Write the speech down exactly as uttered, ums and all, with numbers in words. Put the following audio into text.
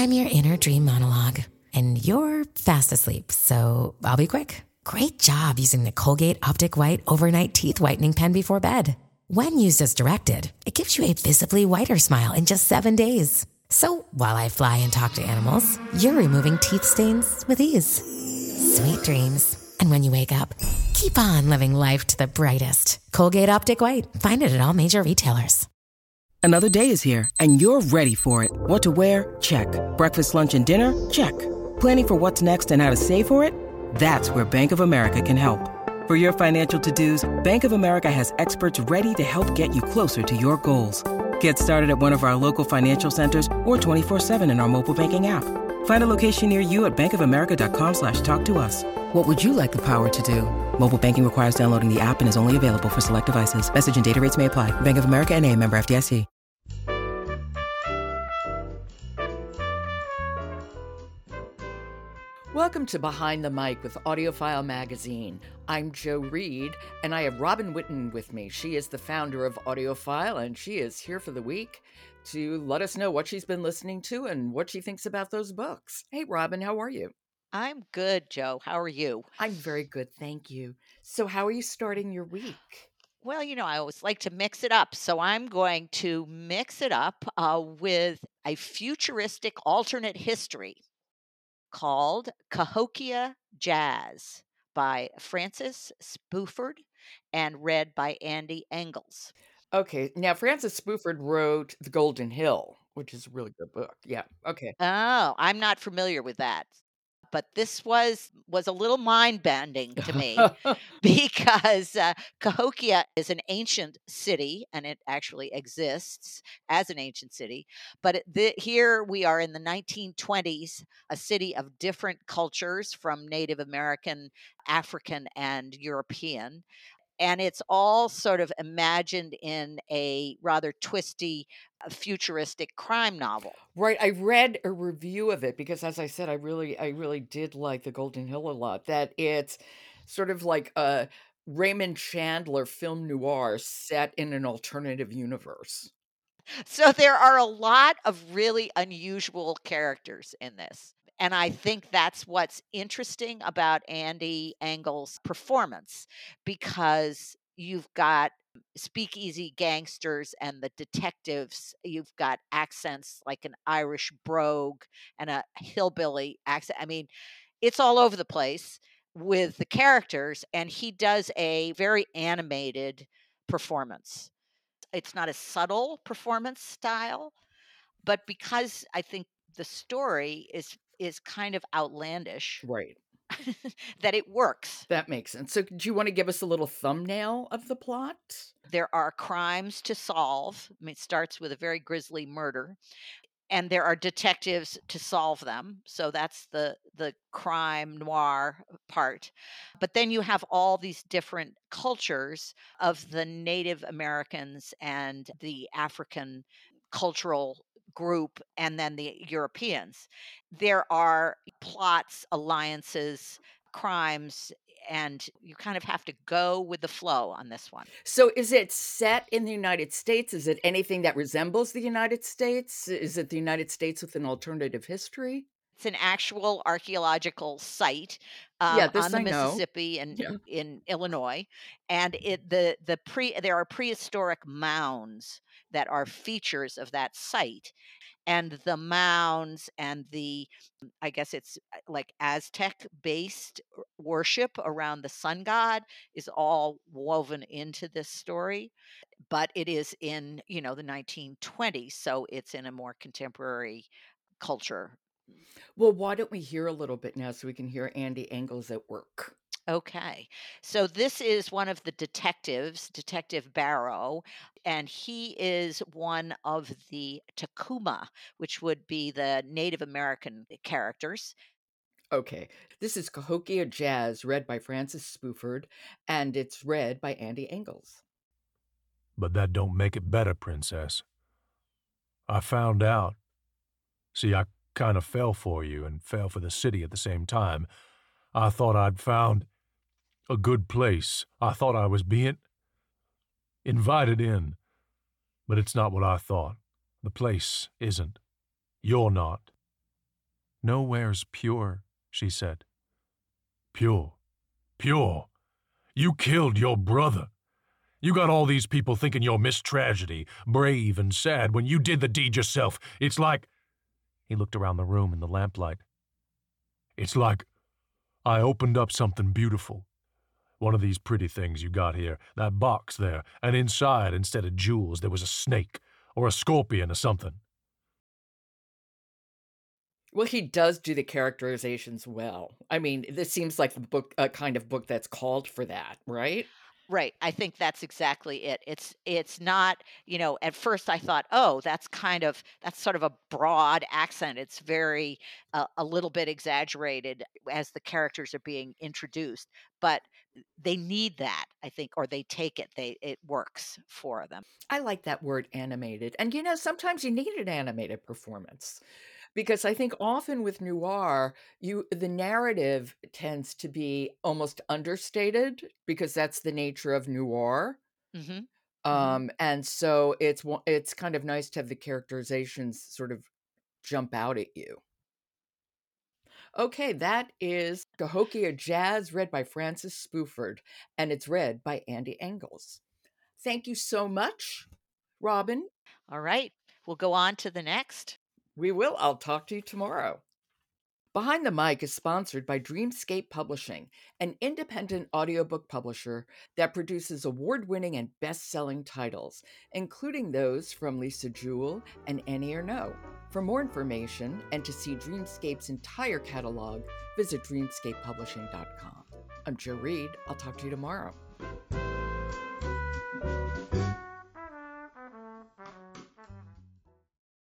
I'm your inner dream monologue, and you're fast asleep, so I'll be quick. Great job using the Colgate Optic White Overnight Teeth Whitening Pen before bed. When used as directed, it gives you a visibly whiter smile in just seven days. So while I fly and talk to animals, you're removing teeth stains with ease. Sweet dreams. And when you wake up, keep on living life to the brightest. Colgate Optic White. Find it at all major retailers. Another day is here, and you're ready for it. What to wear? Check. Breakfast, lunch, and dinner? Check. Planning for what's next and how to save for it? That's where Bank of America can help. For your financial to-dos, Bank of America has experts ready to help get you closer to your goals. Get started at one of our local financial centers or twenty-four seven in our mobile banking app. Find a location near you at bankofamerica.com slash talk to us. What would you like the power to do? Mobile banking requires downloading the app and is only available for select devices. Message and data rates may apply. Bank of America N A, member F D I C. Welcome to Behind the Mic with AudioFile Magazine. I'm Jo Reed, and I have Robin Whitten with me. She is the founder of AudioFile, and she is here for the week to let us know what she's been listening to and what she thinks about those books. Hey, Robin, how are you? I'm good, Jo. How are you? I'm very good, thank you. So how are you starting your week? Well, you know, I always like to mix it up, so I'm going to mix it up uh, with a futuristic alternate history called Cahokia Jazz by Francis Spuford and read by Andy Engels. Okay, now Francis Spuford wrote The Golden Hill, which is a really good book. Yeah, okay. Oh, I'm not familiar with that. But this was was a little mind-bending to me because uh, Cahokia is an ancient city, and it actually exists as an ancient city. But it, the, here we are in the nineteen twenties, a city of different cultures from Native American, African, and European. And it's all sort of imagined in a rather twisty, uh, futuristic crime novel. Right, I read a review of it because, as I said, I really I really did like The Golden Hill a lot, that it's sort of like a Raymond Chandler film noir set in an alternative universe. So there are a lot of really unusual characters in this. And I think that's what's interesting about Andy Engel's performance, because you've got speakeasy gangsters and the detectives. You've got accents like an Irish brogue and a hillbilly accent. I mean, it's all over the place with the characters, and he does a very animated performance. It's not a subtle performance style, but because I think the story is is kind of outlandish, Right, that it works. that makes sense. So do you wanna give us a little thumbnail of the plot? There are crimes to solve. I mean, it starts with a very grisly murder, and there are detectives to solve them. So that's the the crime noir part. But then you have all these different cultures of the Native Americans and the African cultural group, and then the Europeans. There are plots, alliances, crimes, and you kind of have to go with the flow on this one. So is it set in the United States? Is it anything that resembles the United States? Is it the United States with an alternative history? It's an actual archaeological site Yeah, um, this on the I know. Mississippi and Yeah. in Illinois, and it the the pre there are prehistoric mounds that are features of that site, and the mounds and the I guess it's uh, like Aztec based worship around the sun god is all woven into this story, but it is in, you know, the nineteen twenties, so it's in a more contemporary culture. Well, why don't we hear a little bit now so we can hear Andy Engels at work? Okay. So this is one of the detectives, Detective Barrow, and he is one of the Takuma, which would be the Native American characters. Okay. This is Cahokia Jazz, read by Francis Spuford, and it's read by Andy Engels. But that don't make it better, Princess. I found out. See, I kind of fell for you and fell for the city at the same time. I thought I'd found a good place. I thought I was being invited in. But it's not what I thought. The place isn't. You're not. Nowhere's pure, she said. Pure? Pure? You killed your brother. You got all these people thinking you're Miss Tragedy, brave and sad, when you did the deed yourself. It's like... He looked around the room in the lamplight. It's like I opened up something beautiful. One of these pretty things you got here, that box there, and inside, instead of jewels, there was a snake, or a scorpion or something. Well, he does do the characterizations well. I mean, this seems like the book, a kind of book that's called for that, right? Right. I think that's exactly it. It's it's not, you know, at first I thought, oh, that's kind of that's sort of a broad accent. It's very uh, a little bit exaggerated as the characters are being introduced, but they need that, I think, or they take it. They it works for them. I like that word animated. And you know, sometimes you need an animated performance. Because I think often with noir, you the narrative tends to be almost understated because that's the nature of noir. Mhm. Mhm. Um, and so it's wa- it's kind of nice to have the characterizations sort of jump out at you. Okay, that is Cahokia Jazz, read by Frances Spooford, and it's read by Andy Engels. Thank you so much, Robin. All right. We'll go on to the next. We will. I'll talk to you tomorrow. Behind the Mic is sponsored by Dreamscape Publishing, an independent audiobook publisher that produces award-winning and best-selling titles, including those from Lisa Jewell and Annie Ernaux. For more information and to see Dreamscape's entire catalog, visit dreamscape publishing dot com. I'm Jo Reed. I'll talk to you tomorrow.